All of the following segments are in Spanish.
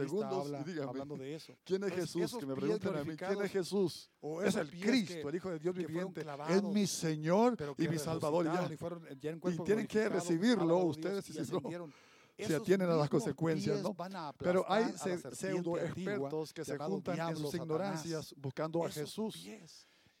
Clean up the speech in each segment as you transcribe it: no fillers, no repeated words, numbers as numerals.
segundos y dígame, hablando de eso. ¿quién es Entonces, Jesús? esos Que me pies pregunten a mí, ¿quién glorificados, es Jesús? o Es esos el pies Cristo, el Hijo de Dios que fueron viviente. Es clavados, mi Señor pero y que mi Salvador. resucitaron Ya. y fueron ya en Y cuerpos tienen que glorificados, recibirlo alabado ustedes, Dios, y y si no, ascendieron. se Esos atienen a las mismos consecuencias, pies ¿no? van a Pero hay aplastar a la serpiente pseudo antigua, expertos que se llamado juntan en diablo, sus Satanás. ignorancias buscando a Esos Jesús. pies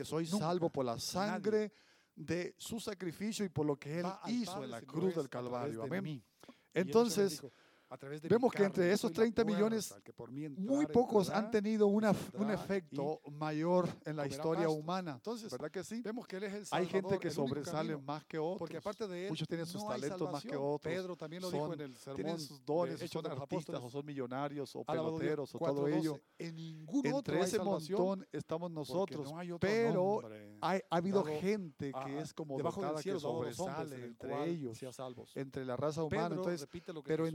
nadie, que soy nunca, salvo por la nadie sangre de su sacrificio y por lo que Él va al hizo Padre en la si no cruz es del a través Calvario. de Amén. mí. Y Él muchas veces Entonces, dijo, a través de mi vemos que carne, entre yo esos soy la 30 puerta, millones, el que por mí muy entrare, pocos entrará han tenido y un saldrá y efecto mayor en la comerá historia pastos. humana. Entonces, ¿Verdad que sí? vemos que Él es el Hay Salvador, gente que el único sobresale camino. más que Porque otros. aparte de Él Muchos tienen sus no hay talentos más que salvación. otros. Pedro también lo dijo en el sermón Tienen sus de dones, o Hechos son de los artistas, Apóstoles. o son millonarios, o Alabado Dios, peloteros, o todo 4:12. ello. En ningún Entre otro hay ese salvación, montón estamos porque nosotros, no hay otro pero nombre ha habido dado gente que a- es como debajo del dotada, que cielo dado a los hombres sobresale en el entre cual ellos, sea salvos. entre la raza humana. Pedro Entonces, repite lo que pero Jesús entre había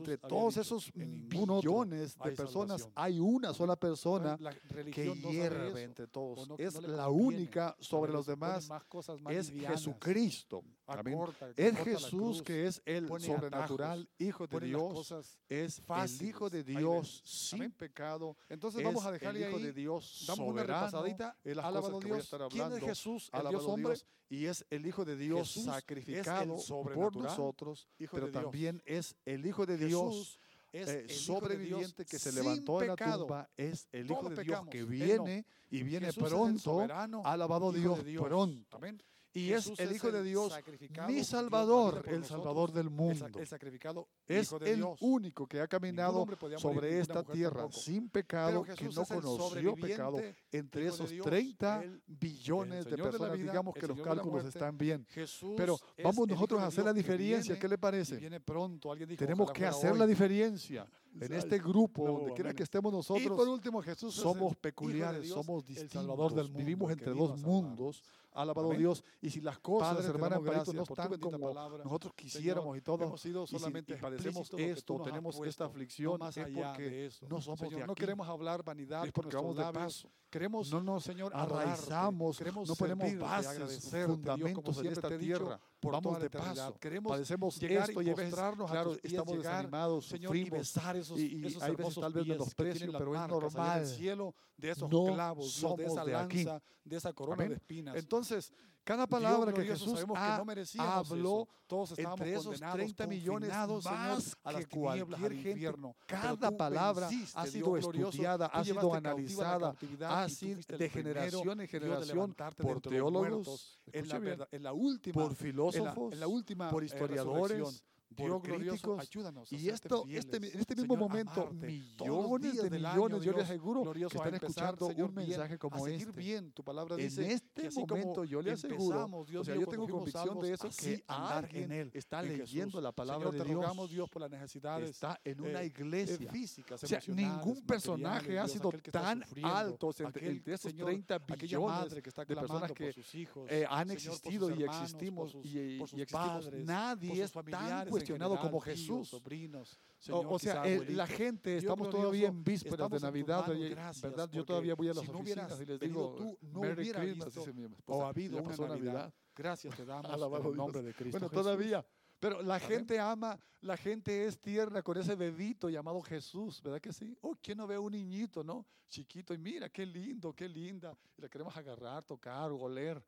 todos dicho, esos en ningún otro billones de hay personas salvación. hay una sola persona La que religión no sabe hierve eso, entre o todos. no, Es no le la conviene única sobre saber los eso, pone demás. más cosas más Es livianas, Jesucristo. Amén. acorta Es la Jesús cruz, que es el pone sobrenatural atajos, Hijo de pone las Dios. cosas Es fáciles. el Hijo de Hay Dios veces. sin Amén. pecado. Entonces Es vamos a el dejarle Hijo de ahí, Dios damos una soberano. repasadita, Es las alabado cosas que voy a Dios. estar ¿Quién es hablando. Jesús? El Alabado Dios hombre. Dios. Y es el Hijo de Dios Jesús es el sacrificado por sobrenatural nosotros, Hijo pero de Dios. también es el Hijo de Dios Jesús es el Hijo de Dios sobreviviente que se sin levantó de la pecado. tumba, es el Hijo Todos de Dios pecamos, que él viene y viene Jesús es el pronto. soberano Alabado Hijo Dios, de Dios. pronto. Amén. Y Jesús es el Hijo de Dios, sacrificado, mi dio la Salvador, vida por el nosotros, Salvador del mundo. el sacrificado Es Hijo de el Dios. único que ha Ningún caminado hombre podía morir, sobre ninguna esta mujer tierra tampoco. sin pecado, Pero que Jesús no es el conoció pecado. sobreviviente Entre Hijo de esos Dios, 30 el billones de Señor de la personas, vida, digamos el que los Señor de la cálculos muerte. están bien. Jesús Pero es vamos el nosotros Hijo a de hacer Dios la que diferencia. viene ¿Qué le y parece? viene pronto. Alguien dijo, Tenemos ojalá que fuera hacer hoy. la diferencia en Exacto. este grupo, No, donde quiera amén. que estemos Y por nosotros. último, Jesús es el Somos Hijo de peculiares, Dios, somos el Salvador distintos, del mundo, vivimos el entre que vino dos a salvarnos. mundos, alabado Amén. Dios, y si las cosas, Padre, te hermano damos Amparito, no gracias por tu están bendita como palabra. nosotros Señor, quisiéramos y todo, hemos sido y solamente padecemos explícito lo que tú esto, nos has tenemos puesto, esta no aflicción, más es allá porque de eso. no somos Señor, de no aquí, queremos hablar vanidad es por porque nuestros vamos de labios. paso. Queremos, No nos Señor, arraizamos, queremos no ponemos servirte, bases, agradecerte, Dios, como fundamentos en siempre esta te he dicho, tierra. por Vamos toda la de eternidad. paso, Queremos padecemos llegar esto y y a veces, postrarnos a claro, tus pies, estamos llegar, desanimados, Señor, y sufrimos, besar esos, y esos hay veces hermosos tal vez pies que menosprecio, tienen las pero es marcas allá en normal. el cielo de esos No clavos, Dios, de somos esa de aquí. lanza, de esa corona Amén. de espinas. Entonces, cada Dios palabra que glorioso, Jesús sabemos que no merecíamos habló eso. Todos estábamos entre esos condenados, 30 millones confinados, Señor, más a las que tinieblas, cualquier al gente, infierno. Pero cada tú palabra venciste, ha Dios sido glorioso, estudiada, tú ha sido llevaste cautiva la analizada, cautividad ha y tú sido fuiste el de primero, generación en Dios, de generación levantarte por de entre los teólogos, muertos, escuche bien, en la última, por filósofos, en la última por historiadores, resurrección. por Dios glorioso, críticos. ayúdanos a Y serte esto, fieles, en este mismo Señor, momento, amarte todos los millones días de del millones, año, yo les Dios aseguro, glorioso, que a están empezar, escuchando Señor, un bien, mensaje como a seguir este. bien. Tu palabra En dice este que así momento como yo le aseguro, empezamos, Dios o sea, mío, yo cuando tengo fuimos convicción de salvos, eso, que así andar alguien en él, está en leyendo Jesús. la palabra Señor, de te Dios. rogamos, Dios, por las necesidades Está en una iglesia. físicas, O sea, emocionales, ningún personaje materiales, ha Dios, sido aquel que está tan sufriendo, alto entre aquel, esos Señor, 30 aquella billones madre que está de personas clamando que por sus hijos, han Señor, por existido sus y hermanos, existimos por y sus existimos. padres, Nadie por sus es tan familiares en cuestionado como general, tíos, Jesús. sobrinos, O Señor, sea, quizá la abuelitos. gente, Dios estamos glorioso, todavía en vísperas estamos de en tus Navidad, manos, gracias, ¿verdad? Yo porque todavía voy a las si no oficinas hubieras y les venido digo, tú, no Merry hubiera Christmas, visto dice mi o esposa. habido Ya una pasó Navidad. Gracias te damos Alabado en el Dios. nombre de Cristo Bueno, Jesús. todavía. Pero la Amén. gente ama, la gente es tierna con ese bebito llamado Jesús, ¿verdad que sí? Oh, ¿quién no ve a un niñito, no? Chiquito, y mira, qué lindo, qué linda. Y le queremos agarrar, tocar, oler.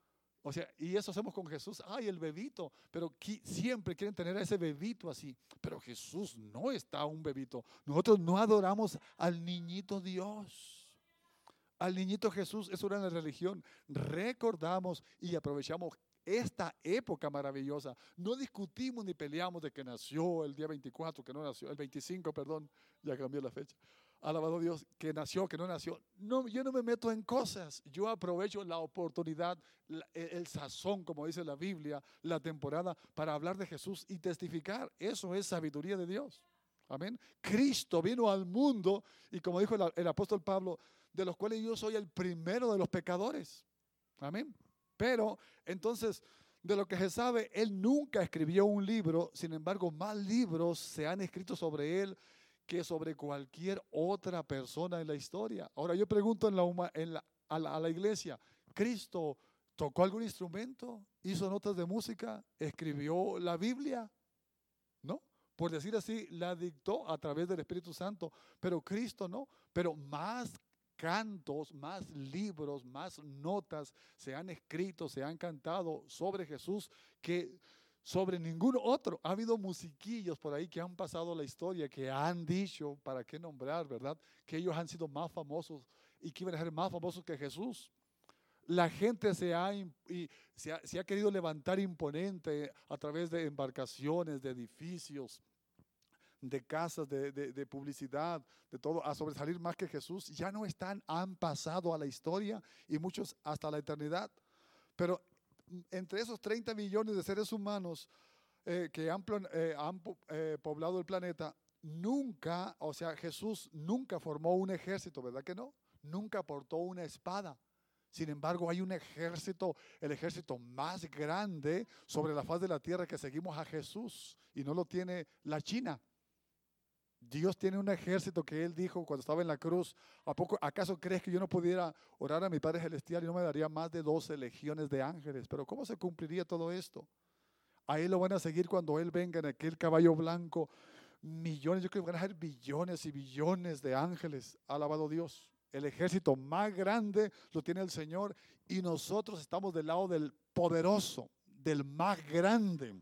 O sea, y eso hacemos con Jesús. Ay, el bebito. Pero siempre quieren tener a ese bebito así. Pero Jesús no está un bebito. Nosotros no adoramos al niñito Dios. Al niñito Jesús, eso era la religión. Recordamos y aprovechamos esta época maravillosa. No discutimos ni peleamos de que nació el día 24, que no nació, el 25, perdón, ya cambió la fecha. Alabado Dios, que nació, que no nació. No, yo no me meto en cosas. Yo aprovecho la oportunidad, el sazón, como dice la Biblia, la temporada, para hablar de Jesús y testificar. Eso es sabiduría de Dios. Amén. Cristo vino al mundo y como dijo el apóstol Pablo, de los cuales yo soy el primero de los pecadores. Amén. Pero entonces, de lo que se sabe, él nunca escribió un libro. Sin embargo, más libros se han escrito sobre él que sobre cualquier otra persona en la historia. Ahora yo pregunto a la iglesia, ¿Cristo tocó algún instrumento? ¿Hizo notas de música? ¿Escribió la Biblia? ¿No? Por decir así, la dictó a través del Espíritu Santo, pero Cristo no. Pero más cantos, más libros, más notas se han escrito, se han cantado sobre Jesús que sobre ningún otro. Ha habido musiquillos por ahí que han pasado la historia, que han dicho, para qué nombrar, ¿verdad? Que ellos han sido más famosos y que iban a ser más famosos que Jesús. La gente se ha querido levantar imponente a través de embarcaciones, de edificios, de casas, de publicidad, de todo, a sobresalir más que Jesús. Ya no están, han pasado a la historia y muchos hasta la eternidad. Pero entre esos 30 millones de seres humanos que han poblado el planeta, nunca, o sea, Jesús nunca formó un ejército, ¿verdad que no? Nunca portó una espada. Sin embargo, hay un ejército, el ejército más grande sobre la faz de la tierra que seguimos a Jesús y no lo tiene la China. Dios tiene un ejército que Él dijo cuando estaba en la cruz. ¿Acaso crees que yo no pudiera orar a mi Padre Celestial y no me daría más de 12 legiones de ángeles? Pero ¿cómo se cumpliría todo esto? A Él lo van a seguir cuando Él venga en aquel caballo blanco. Millones, yo creo que van a ser billones y billones de ángeles. Alabado Dios. El ejército más grande lo tiene el Señor y nosotros estamos del lado del poderoso, del más grande.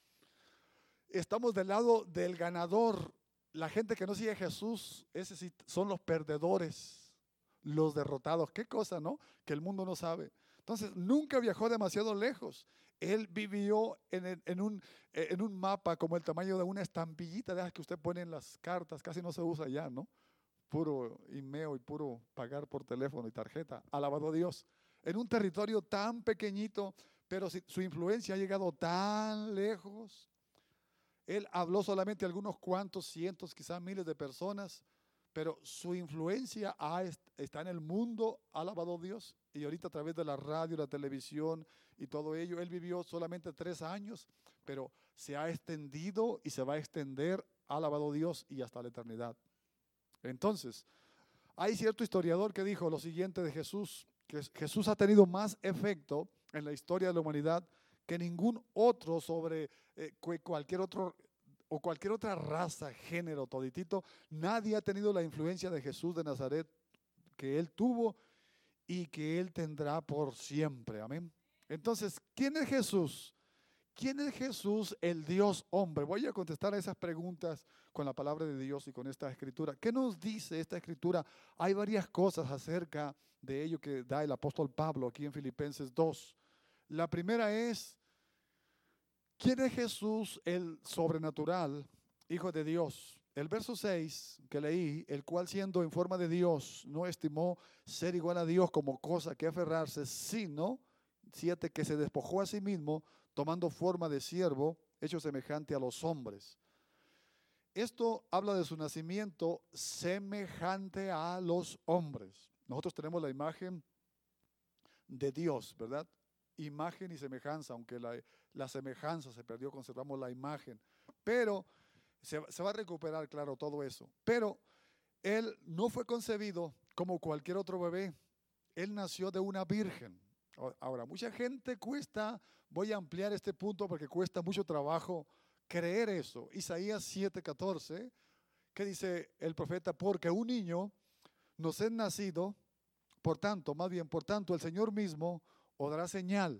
Estamos del lado del ganador. La gente que no sigue a Jesús, esos sí son los perdedores, los derrotados. Qué cosa, ¿no? Que el mundo no sabe. Entonces, nunca viajó demasiado lejos. Él vivió en un mapa como el tamaño de una estampillita de esas que usted pone en las cartas. Casi no se usa ya, ¿no? Puro email y puro pagar por teléfono y tarjeta. Alabado Dios. En un territorio tan pequeñito, pero su influencia ha llegado tan lejos. Él habló solamente a algunos cuantos, cientos, quizás miles de personas, pero su influencia está en el mundo, alabado Dios. Y ahorita a través de la radio, la televisión y todo ello, él vivió solamente 3 años, pero se ha extendido y se va a extender, alabado Dios, y hasta la eternidad. Entonces, hay cierto historiador que dijo lo siguiente de Jesús, que Jesús ha tenido más efecto en la historia de la humanidad que ningún otro sobre cualquier otro o cualquier otra raza, género, toditito. Nadie ha tenido la influencia de Jesús de Nazaret que él tuvo y que él tendrá por siempre. Amén. Entonces, ¿quién es Jesús? ¿Quién es Jesús, el Dios hombre? Voy a contestar a esas preguntas con la palabra de Dios y con esta escritura. ¿Qué nos dice esta escritura? Hay varias cosas acerca de ello que da el apóstol Pablo aquí en Filipenses 2. La primera es, ¿quién es Jesús, el sobrenatural, Hijo de Dios? El verso 6 que leí, el cual siendo en forma de Dios, no estimó ser igual a Dios como cosa que aferrarse, sino, 7, que se despojó a sí mismo, tomando forma de siervo, hecho semejante a los hombres. Esto habla de su nacimiento semejante a los hombres. Nosotros tenemos la imagen de Dios, ¿verdad? Imagen y semejanza, aunque la semejanza se perdió, conservamos la imagen. Pero se va a recuperar, claro, todo eso. Pero él no fue concebido como cualquier otro bebé. Él nació de una virgen. Ahora, mucha gente voy a ampliar este punto porque cuesta mucho trabajo creer eso. Isaías 7:14, que dice el profeta, porque un niño nos es nacido, por tanto, el Señor mismo os dará señal.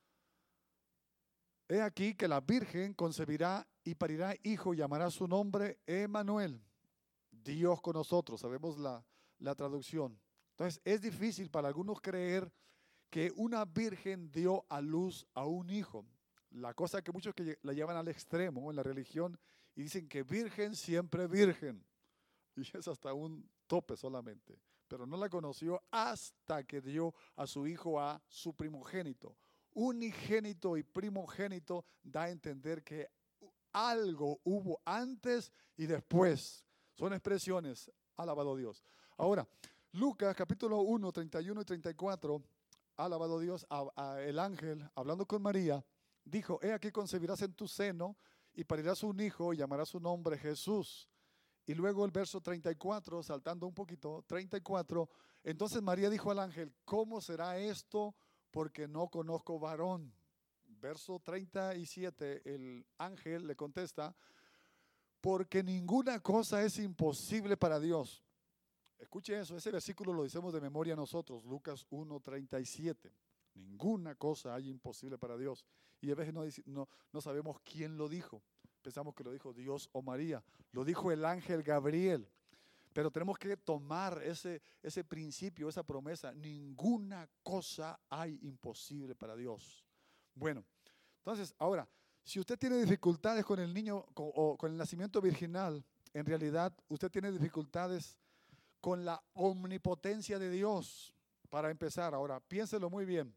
He aquí que la virgen concebirá y parirá hijo y llamará su nombre Emmanuel, Dios con nosotros. Sabemos la traducción. Entonces, es difícil para algunos creer que una virgen dio a luz a un hijo. La cosa que muchos que la llevan al extremo en la religión y dicen que virgen siempre virgen. Y es hasta un tope solamente. Pero no la conoció hasta que dio a su hijo a su primogénito. Unigénito y primogénito da a entender que algo hubo antes y después. Son expresiones, alabado Dios. Ahora, Lucas capítulo 1, 31 y 34, alabado Dios, el ángel hablando con María, dijo, he aquí concebirás en tu seno y parirás un hijo y llamarás su nombre Jesús. Y luego el verso 34, saltando un poquito, 34, entonces María dijo al ángel, ¿cómo será esto? Porque no conozco varón. Verso 37, el ángel le contesta, porque ninguna cosa es imposible para Dios. Escuche eso, ese versículo lo decimos de memoria nosotros, Lucas 1:37. Ninguna cosa hay imposible para Dios. Y a veces no sabemos quién lo dijo. Pensamos que lo dijo Dios o María. Lo dijo el ángel Gabriel. Pero tenemos que tomar ese principio, esa promesa. Ninguna cosa hay imposible para Dios. Bueno, entonces, ahora, si usted tiene dificultades con el niño o con el nacimiento virginal, en realidad usted tiene dificultades con la omnipotencia de Dios. Para empezar, ahora, piénselo muy bien.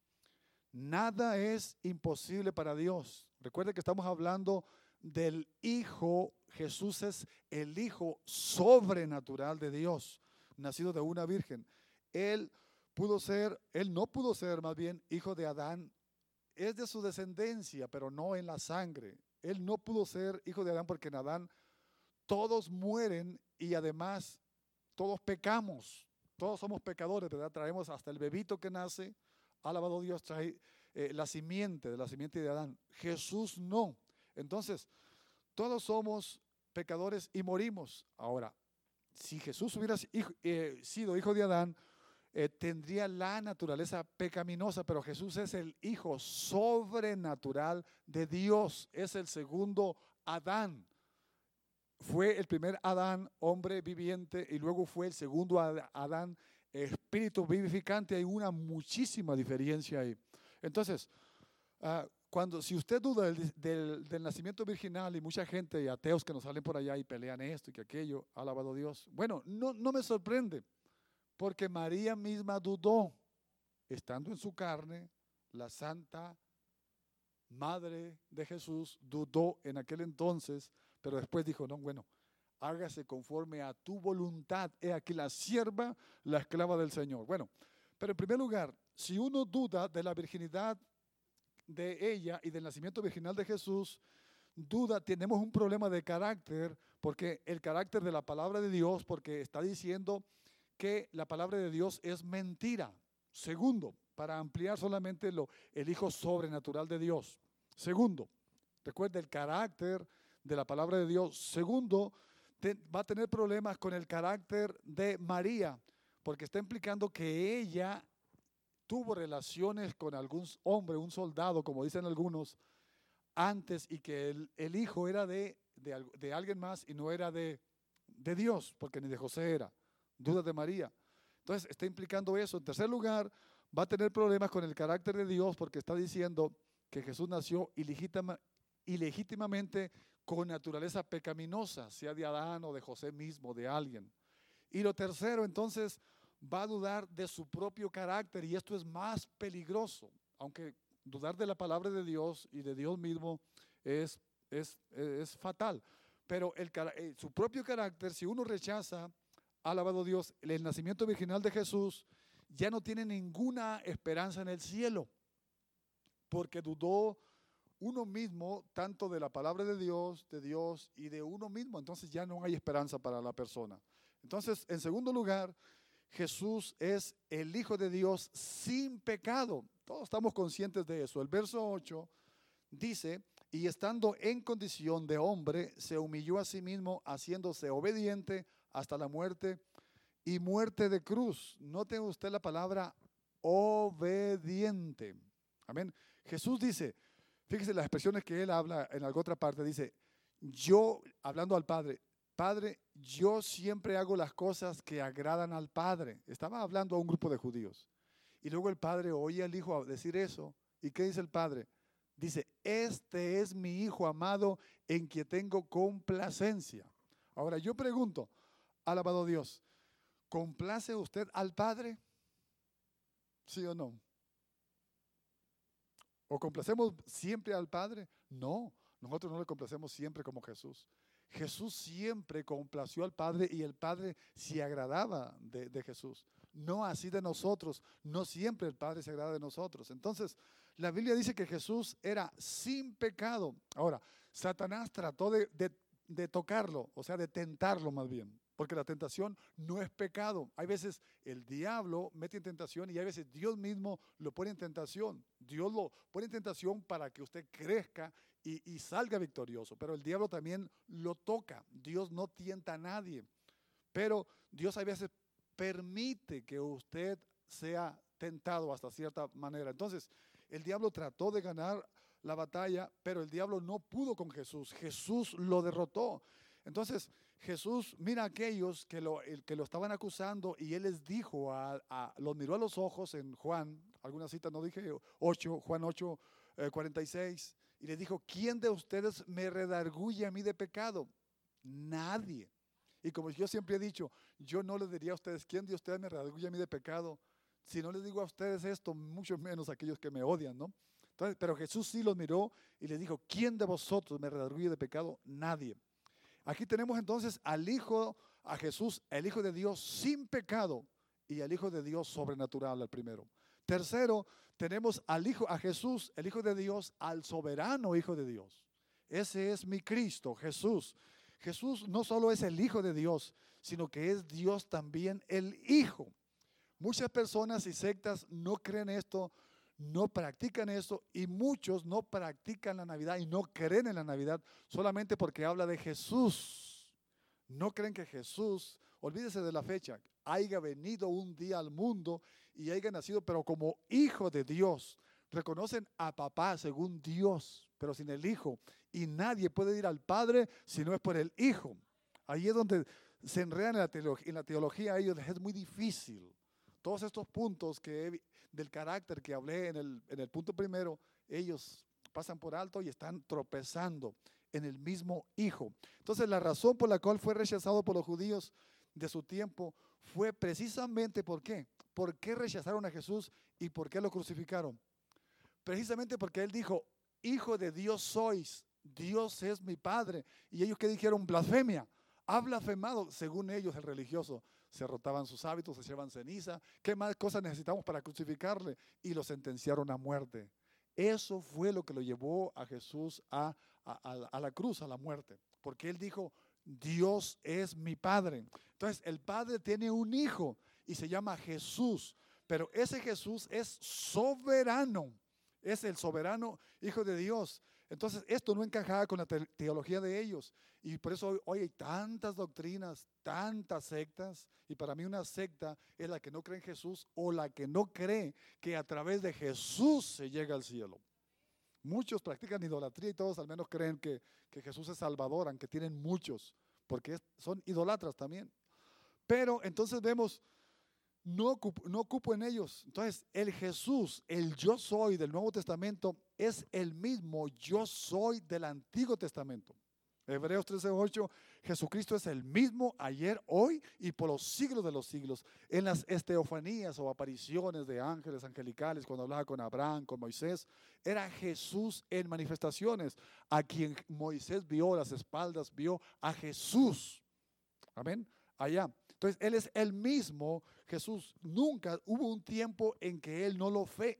Nada es imposible para Dios. Recuerde que estamos hablando del Hijo. Jesús es el Hijo sobrenatural de Dios, nacido de una virgen. Él no pudo ser más bien hijo de Adán. Es de su descendencia, pero no en la sangre. Él no pudo ser hijo de Adán porque en Adán todos mueren y además todos pecamos. Todos somos pecadores, ¿verdad? Traemos hasta el bebito que nace, alabado Dios, trae la simiente de Adán. Jesús no. Entonces, todos somos pecadores y morimos. Ahora, si Jesús hubiera sido hijo de Adán, tendría la naturaleza pecaminosa, pero Jesús es el hijo sobrenatural de Dios, es el segundo Adán. Fue el primer Adán, hombre viviente, y luego fue el segundo Adán, espíritu vivificante. Hay una muchísima diferencia ahí. Entonces, si usted duda del nacimiento virginal, y mucha gente y ateos que nos salen por allá y pelean esto y que aquello, alabado Dios, bueno, no me sorprende, porque María misma dudó, estando en su carne, la santa madre de Jesús dudó en aquel entonces, pero después dijo, no, bueno, hágase conforme a tu voluntad, he aquí la sierva, la esclava del Señor. Bueno, pero en primer lugar, si uno duda de la virginidad de ella y del nacimiento virginal de Jesús, tenemos un problema de carácter, porque el carácter de la palabra de Dios, porque está diciendo que la palabra de Dios es mentira. Segundo, para ampliar solamente el Hijo sobrenatural de Dios. Segundo, recuerda el carácter de la palabra de Dios. Segundo, va a tener problemas con el carácter de María, porque está implicando que ella tuvo relaciones con algún hombre, un soldado, como dicen algunos, antes, y que el hijo era de alguien más y no era de Dios, porque ni de José era. Dudas de María. Entonces está implicando eso. En tercer lugar, va a tener problemas con el carácter de Dios, porque está diciendo que Jesús nació ilegítimamente con naturaleza pecaminosa, sea de Adán o de José mismo, de alguien. Y lo tercero, entonces, va a dudar de su propio carácter, y esto es más peligroso, aunque dudar de la palabra de Dios y de Dios mismo es fatal, pero su propio carácter, si uno rechaza, alabado Dios, el nacimiento virginal de Jesús, ya no tiene ninguna esperanza en el cielo, porque dudó uno mismo tanto de la palabra de Dios y de uno mismo. Entonces ya no hay esperanza para la persona. Entonces, en segundo lugar, Jesús es el Hijo de Dios sin pecado. Todos estamos conscientes de eso. El verso 8 dice, y estando en condición de hombre, se humilló a sí mismo, haciéndose obediente hasta la muerte y muerte de cruz. Note usted la palabra obediente. Amén. Jesús dice, fíjese las expresiones que él habla en alguna otra parte, dice, yo, hablando al Padre, Padre, yo siempre hago las cosas que agradan al Padre. Estaba hablando a un grupo de judíos. Y luego el Padre oye al Hijo decir eso. ¿Y qué dice el Padre? Dice, este es mi Hijo amado en quien tengo complacencia. Ahora yo pregunto, alabado Dios, ¿complace usted al Padre? ¿Sí o no? ¿O complacemos siempre al Padre? No, nosotros no le complacemos siempre como Jesús. Jesús siempre complació al Padre y el Padre se agradaba de Jesús. No así de nosotros, no siempre el Padre se agrada de nosotros. Entonces, la Biblia dice que Jesús era sin pecado. Ahora, Satanás trató de tocarlo, o sea, de tentarlo más bien, porque la tentación no es pecado. Hay veces el diablo mete en tentación y hay veces Dios mismo lo pone en tentación. Dios lo pone en tentación para que usted crezca y salga victorioso, pero el diablo también lo toca. Dios no tienta a nadie, pero Dios a veces permite que usted sea tentado hasta cierta manera. Entonces, el diablo trató de ganar la batalla, pero el diablo no pudo con Jesús. Jesús lo derrotó. Entonces, Jesús mira a aquellos que lo estaban acusando y él les dijo, los miró a los ojos en Juan, alguna cita no dije, Juan 8, 46, y le dijo, ¿quién de ustedes me redarguye a mí de pecado? Nadie. Y como yo siempre he dicho, yo no les diría a ustedes, ¿quién de ustedes me redarguye a mí de pecado? Si no les digo a ustedes esto, mucho menos a aquellos que me odian, ¿no? Entonces, pero Jesús sí los miró y les dijo, ¿quién de vosotros me redarguye de pecado? Nadie. Aquí tenemos entonces al Hijo, a Jesús, el Hijo de Dios sin pecado, y al Hijo de Dios sobrenatural, el primero. Tercero, tenemos a Jesús, el Hijo de Dios, al soberano Hijo de Dios. Ese es mi Cristo, Jesús. Jesús no solo es el Hijo de Dios, sino que es Dios también el Hijo. Muchas personas y sectas no creen esto, no practican esto, y muchos no practican la Navidad y no creen en la Navidad solamente porque habla de Jesús. No creen que Jesús, olvídese de la fecha, haya venido un día al mundo y haya nacido, pero como Hijo de Dios. Reconocen a papá según Dios, pero sin el Hijo. Y nadie puede ir al Padre si no es por el Hijo. Ahí es donde se enredan en la teología, a ellos les es muy difícil. Todos estos puntos del carácter que hablé en el punto primero, ellos pasan por alto y están tropezando en el mismo Hijo. Entonces la razón por la cual fue rechazado por los judíos de su tiempo fue precisamente ¿por qué? ¿Por qué rechazaron a Jesús y por qué lo crucificaron? Precisamente porque él dijo, Hijo de Dios sois, Dios es mi Padre. Y ellos que dijeron, blasfemia, ha blasfemado. Según ellos, el religioso, se rotaban sus hábitos, se llevaban ceniza. ¿Qué más cosas necesitamos para crucificarle? Y lo sentenciaron a muerte. Eso fue lo que lo llevó a Jesús a la cruz, a la muerte. Porque él dijo, Dios es mi Padre. Entonces, el Padre tiene un hijo y se llama Jesús. Pero ese Jesús es soberano. Es el soberano Hijo de Dios. Entonces, esto no encajaba con la teología de ellos. Y por eso hoy hay tantas doctrinas, tantas sectas. Y para mí una secta es la que no cree en Jesús o la que no cree que a través de Jesús se llega al cielo. Muchos practican idolatría y todos al menos creen que Jesús es Salvador, aunque tienen muchos, porque son idolatras también. Pero entonces vemos, no ocupo en ellos. Entonces, el Jesús, el yo soy del Nuevo Testamento, es el mismo yo soy del Antiguo Testamento. Hebreos 13:8, Jesucristo es el mismo ayer, hoy y por los siglos de los siglos. En las esteofanías o apariciones de ángeles angelicales, cuando hablaba con Abraham, con Moisés, era Jesús en manifestaciones. A quien Moisés vio las espaldas, vio a Jesús. Amén. Allá. Entonces, Él es el mismo Jesús. Nunca hubo un tiempo en que Él no lo fue.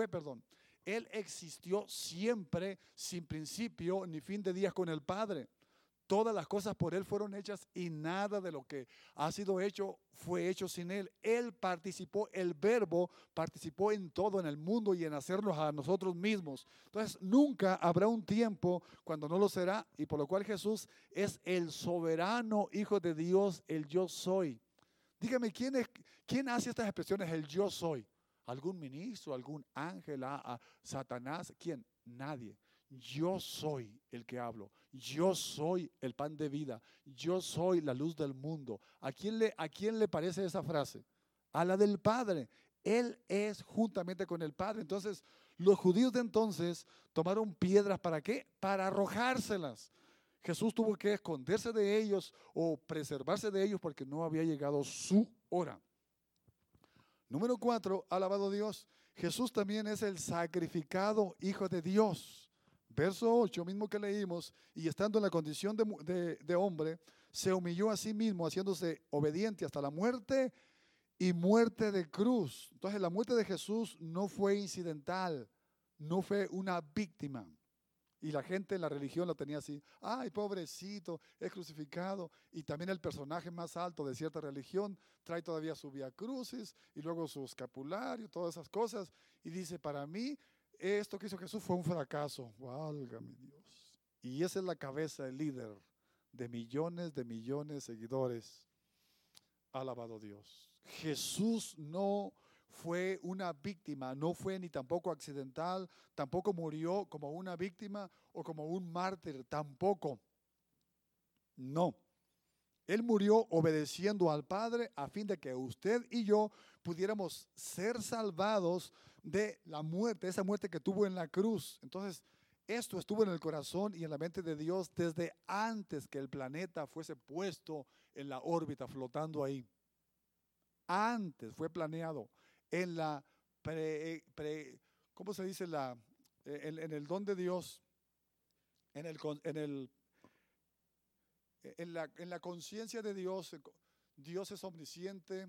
Él existió siempre, sin principio ni fin de días con el Padre. Todas las cosas por Él fueron hechas y nada de lo que ha sido hecho fue hecho sin Él. Él participó, el Verbo participó en todo en el mundo y en hacernos a nosotros mismos. Entonces nunca habrá un tiempo cuando no lo será, y por lo cual Jesús es el soberano Hijo de Dios, el yo soy. Dígame, ¿quién hace estas expresiones, el yo soy? ¿Algún ministro, algún ángel, Satanás? ¿Quién? Nadie. Yo soy el que hablo. Yo soy el pan de vida. Yo soy la luz del mundo. ¿A quién le parece esa frase? A la del Padre. Él es juntamente con el Padre. Entonces, los judíos de entonces tomaron piedras, ¿para qué? Para arrojárselas. Jesús tuvo que esconderse de ellos o preservarse de ellos porque no había llegado su hora. Número 4, alabado Dios, Jesús también es el sacrificado Hijo de Dios. Verso 8, mismo que leímos, y estando en la condición de hombre, se humilló a sí mismo, haciéndose obediente hasta la muerte y muerte de cruz. Entonces la muerte de Jesús no fue incidental, no fue una víctima. Y la gente en la religión lo tenía así, ay, pobrecito, es crucificado. Y también el personaje más alto de cierta religión trae todavía su vía crucis y luego su escapulario, todas esas cosas. Y dice, para mí, esto que hizo Jesús fue un fracaso. Válgame Dios. Y esa es la cabeza, el líder de millones de seguidores. Alabado Dios. Jesús no fue una víctima, no fue ni tampoco accidental, tampoco murió como una víctima o como un mártir, tampoco. No. Él murió obedeciendo al Padre a fin de que usted y yo pudiéramos ser salvados de la muerte, esa muerte que tuvo en la cruz. Entonces, esto estuvo en el corazón y en la mente de Dios desde antes que el planeta fuese puesto en la órbita, flotando ahí. Antes fue planeado en la ¿cómo se dice? En el don de Dios, en la conciencia de Dios. Dios es omnisciente,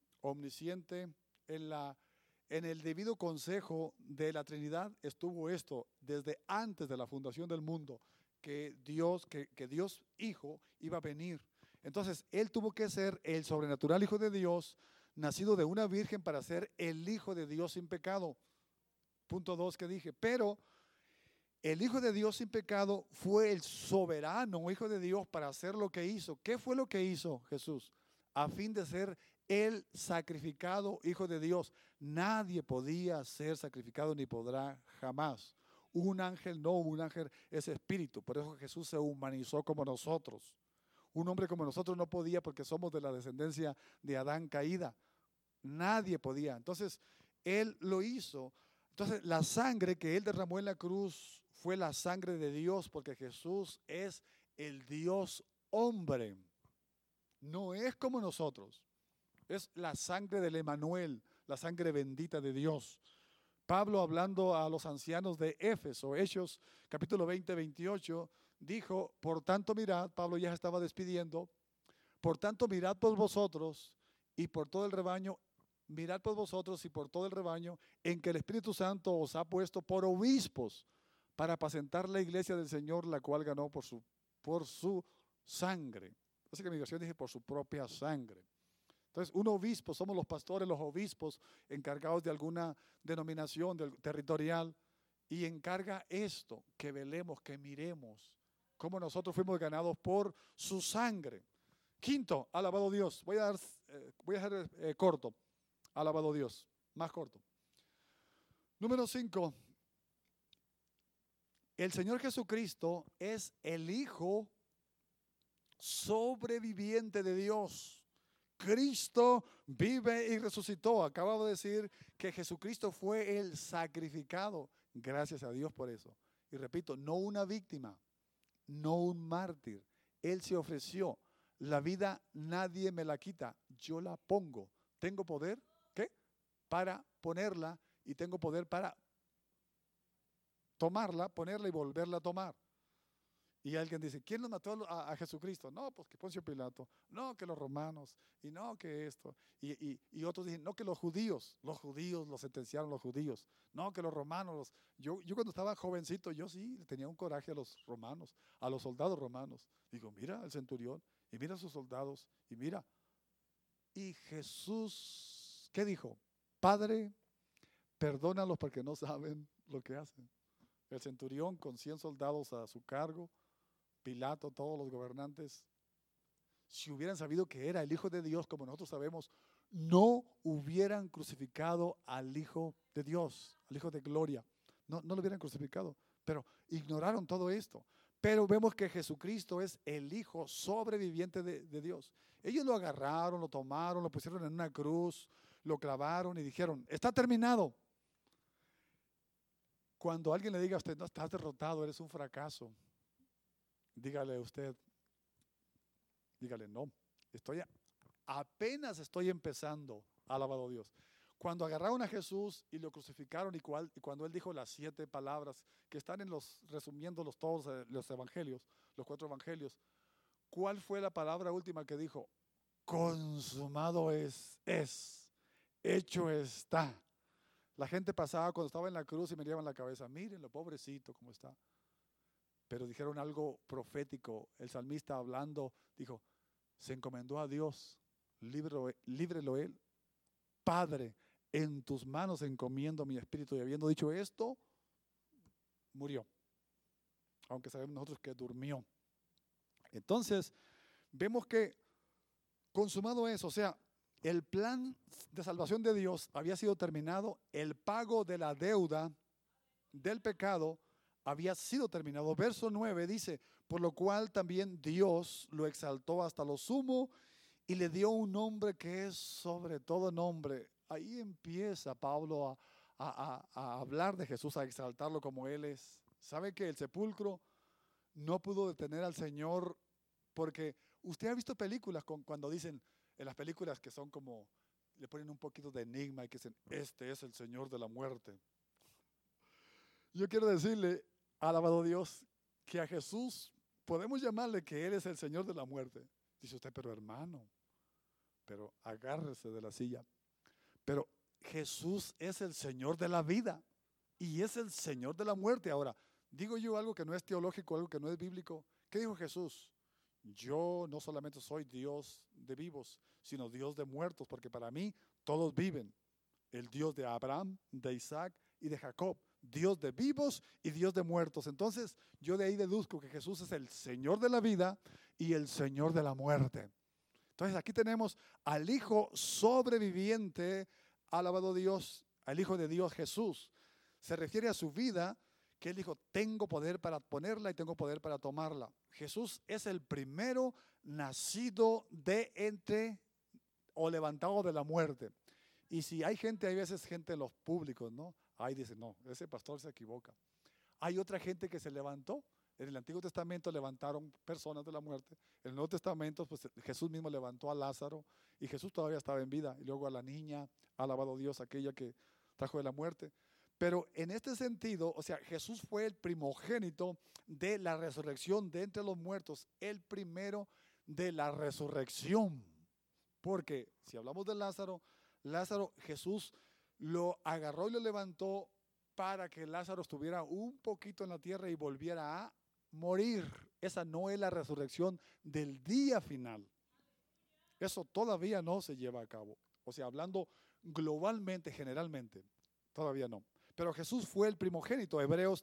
en el debido consejo de la Trinidad estuvo esto desde antes de la fundación del mundo. que Dios Hijo iba a venir. Entonces, Él tuvo que ser el sobrenatural Hijo de Dios, nacido de una virgen para ser el Hijo de Dios sin pecado. Punto 2 que dije, pero el Hijo de Dios sin pecado fue el soberano Hijo de Dios para hacer lo que hizo. ¿Qué fue lo que hizo Jesús? A fin de ser el sacrificado Hijo de Dios. Nadie podía ser sacrificado ni podrá jamás. Un ángel no, un ángel es espíritu. Por eso Jesús se humanizó como nosotros. Un hombre como nosotros no podía porque somos de la descendencia de Adán caída. Nadie podía. Entonces, Él lo hizo. Entonces, la sangre que Él derramó en la cruz fue la sangre de Dios, porque Jesús es el Dios hombre. No es como nosotros. Es la sangre del Emanuel, la sangre bendita de Dios. Pablo, hablando a los ancianos de Éfeso, Hechos capítulo 20, 28, dijo, por tanto mirad, Pablo ya se estaba despidiendo, por tanto mirad por vosotros y por todo el rebaño, mirad por vosotros y por todo el rebaño en que el Espíritu Santo os ha puesto por obispos para apacentar la iglesia del Señor, la cual ganó por su sangre. Así que mi versión dice por su propia sangre. Entonces, un obispo, somos los pastores, los obispos encargados de alguna denominación territorial, y encarga esto, que velemos, que miremos cómo nosotros fuimos ganados por su sangre. Quinto, alabado Dios. Voy a hacer corto, alabado Dios, más corto. Número 5, el Señor Jesucristo es el Hijo sobreviviente de Dios. Cristo vive y resucitó. Acabo de decir que Jesucristo fue el sacrificado. Gracias a Dios por eso. Y repito, no una víctima, no un mártir. Él se ofreció. La vida nadie me la quita, yo la pongo. Tengo poder, ¿qué? Para ponerla, y tengo poder para tomarla, ponerla y volverla a tomar. Y alguien dice, ¿quién nos mató a Jesucristo? No, pues que Poncio Pilato. No, que los romanos. Y no, que esto. Y otros dicen, no, que los judíos los sentenciaron los judíos. No, que los romanos. Yo cuando estaba jovencito, yo sí tenía un coraje a los romanos, a los soldados romanos. Digo, mira el centurión, y mira a sus soldados, y mira. Y Jesús, ¿qué dijo? Padre, perdónalos porque no saben lo que hacen. El centurión con 100 soldados a su cargo, Pilato, todos los gobernantes, si hubieran sabido que era el Hijo de Dios, como nosotros sabemos, no hubieran crucificado al Hijo de Dios, al Hijo de gloria. No lo hubieran crucificado, pero ignoraron todo esto. Pero vemos que Jesucristo es el Hijo sobreviviente de Dios. Ellos lo agarraron, lo tomaron, lo pusieron en una cruz, lo clavaron y dijeron, está terminado. Cuando alguien le diga a usted, no, estás derrotado, eres un fracaso, dígale usted, dígale, no, apenas estoy empezando, alabado Dios. Cuando agarraron a Jesús y lo crucificaron, y cuando Él dijo las 7 palabras que están resumiéndolos todos los evangelios, los 4 evangelios, ¿cuál fue la palabra última que dijo? Consumado es, hecho está. La gente pasaba cuando estaba en la cruz y me llevaban la cabeza, mírenlo, pobrecito, cómo está. Pero dijeron algo profético. El salmista hablando dijo, se encomendó a Dios, líbrelo Él. Padre, en tus manos encomiendo mi espíritu. Y habiendo dicho esto, murió. Aunque sabemos nosotros que durmió. Entonces, vemos que consumado es, o sea, el plan de salvación de Dios había sido terminado, el pago de la deuda del pecado había sido terminado. Verso 9 dice, por lo cual también Dios lo exaltó hasta lo sumo y le dio un nombre que es sobre todo nombre. Ahí empieza Pablo a hablar de Jesús, a exaltarlo como Él es. ¿Sabe que el sepulcro no pudo detener al Señor? Porque usted ha visto películas cuando dicen, en las películas que son como, le ponen un poquito de enigma y que dicen, este es el Señor de la muerte. Yo quiero decirle, alabado Dios, que a Jesús podemos llamarle que Él es el Señor de la muerte. Dice usted, pero hermano, pero agárrese de la silla. Pero Jesús es el Señor de la vida y es el Señor de la muerte. Ahora, Digo yo algo que no es teológico, algo que no es bíblico. ¿Qué dijo Jesús? Yo no solamente soy Dios de vivos, sino Dios de muertos, porque para mí todos viven. El Dios de Abraham, de Isaac y de Jacob. Dios de vivos y Dios de muertos. Entonces yo de ahí deduzco que Jesús es el Señor de la vida y el Señor de la muerte. Entonces aquí tenemos al Hijo sobreviviente, alabado Dios, al Hijo de Dios Jesús. Se refiere a su vida, que Él dijo, tengo poder para ponerla y tengo poder para tomarla. Jesús es el primero nacido de entre o levantado de la muerte. Y si hay gente, hay veces gente en los públicos, ¿no? Ahí dice, no, ese pastor se equivoca. Hay otra gente que se levantó. En el Antiguo Testamento levantaron personas de la muerte. En el Nuevo Testamento, pues Jesús mismo levantó a Lázaro y Jesús todavía estaba en vida. Y luego a la niña, alabado Dios, aquella que trajo de la muerte. Pero en este sentido, o sea, Jesús fue el primogénito de la resurrección de entre los muertos, el primero de la resurrección. Porque si hablamos de Lázaro, Jesús lo agarró y lo levantó para que Lázaro estuviera un poquito en la tierra y volviera a morir. Esa no es la resurrección del día final. Eso todavía no se lleva a cabo. O sea, hablando globalmente, generalmente, todavía no. Pero Jesús fue el primogénito. Hebreos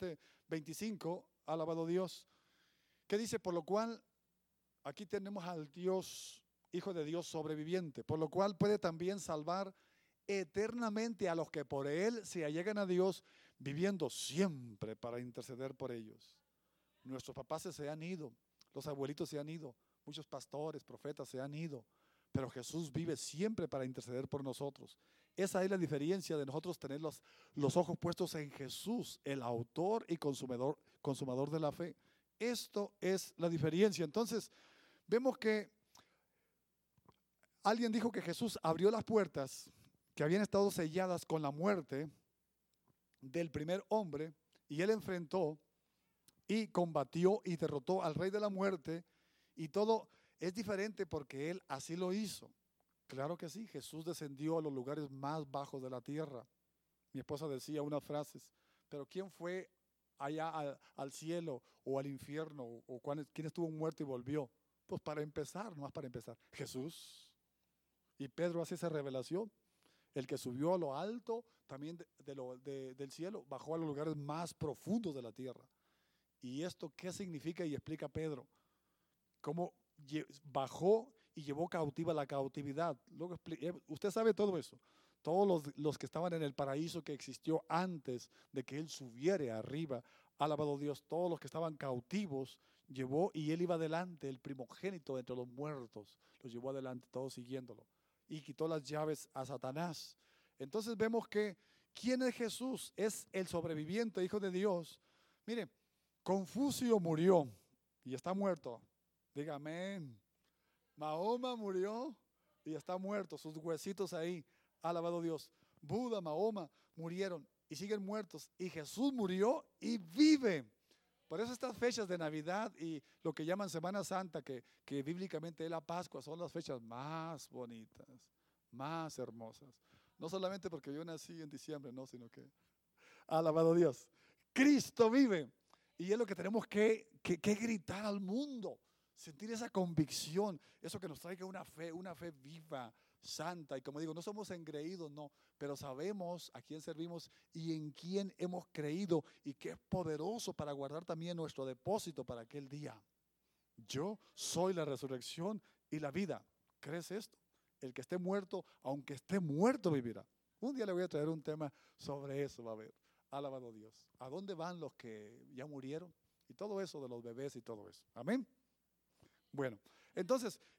7:25, alabado Dios, que dice, por lo cual, aquí tenemos al Dios, Hijo de Dios sobreviviente, por lo cual puede también salvar eternamente a los que por Él se allegan a Dios, viviendo siempre para interceder por ellos. Nuestros papás se han ido, los abuelitos se han ido, muchos pastores, profetas se han ido, pero Jesús vive siempre para interceder por nosotros. Esa es la diferencia de nosotros tener los ojos puestos en Jesús, el autor y consumador de la fe. Esto es la diferencia. Entonces, vemos que alguien dijo que Jesús abrió las puertas que habían estado selladas con la muerte del primer hombre, y Él enfrentó y combatió y derrotó al rey de la muerte, y todo es diferente porque Él así lo hizo. Claro que sí, Jesús descendió a los lugares más bajos de la tierra. Mi esposa decía unas frases, pero ¿quién fue allá al cielo o al infierno? ¿O quién estuvo muerto y volvió? Pues para empezar, nomás para empezar, Jesús. Y Pedro hace esa revelación. El que subió a lo alto también del cielo, bajó a los lugares más profundos de la tierra. ¿Y esto qué significa? Y explica Pedro. Cómo bajó y llevó cautiva la cautividad. Luego, usted sabe todo eso. Todos los que estaban en el paraíso que existió antes de que Él subiera arriba, alabado Dios, todos los que estaban cautivos, llevó y Él iba adelante, el primogénito entre los muertos, los llevó adelante, todos siguiéndolo. Y quitó las llaves a Satanás. Entonces vemos que, ¿quién es Jesús? Es el sobreviviente, Hijo de Dios. Mire, Confucio murió y está muerto. Diga amén. Mahoma murió y está muerto, sus huesitos ahí, alabado Dios. Buda, Mahoma murieron y siguen muertos. Y Jesús murió y vive. Por eso estas fechas de Navidad y lo que llaman Semana Santa, que bíblicamente es la Pascua, son las fechas más bonitas, más hermosas. No solamente porque yo nací en diciembre, no, sino que, alabado Dios, Cristo vive. Y es lo que tenemos que gritar al mundo, sentir esa convicción, eso que nos traiga una fe viva, santa. Y como digo, no somos engreídos, no, pero sabemos a quién servimos y en quién hemos creído y que es poderoso para guardar también nuestro depósito para aquel día. Yo soy la resurrección y la vida. ¿Crees esto? El que esté muerto, aunque esté muerto, vivirá. Un día le voy a traer un tema sobre eso, va a ver. Alabado Dios. ¿A dónde van los que ya murieron? Y todo eso de los bebés y todo eso. Amén. Bueno, entonces,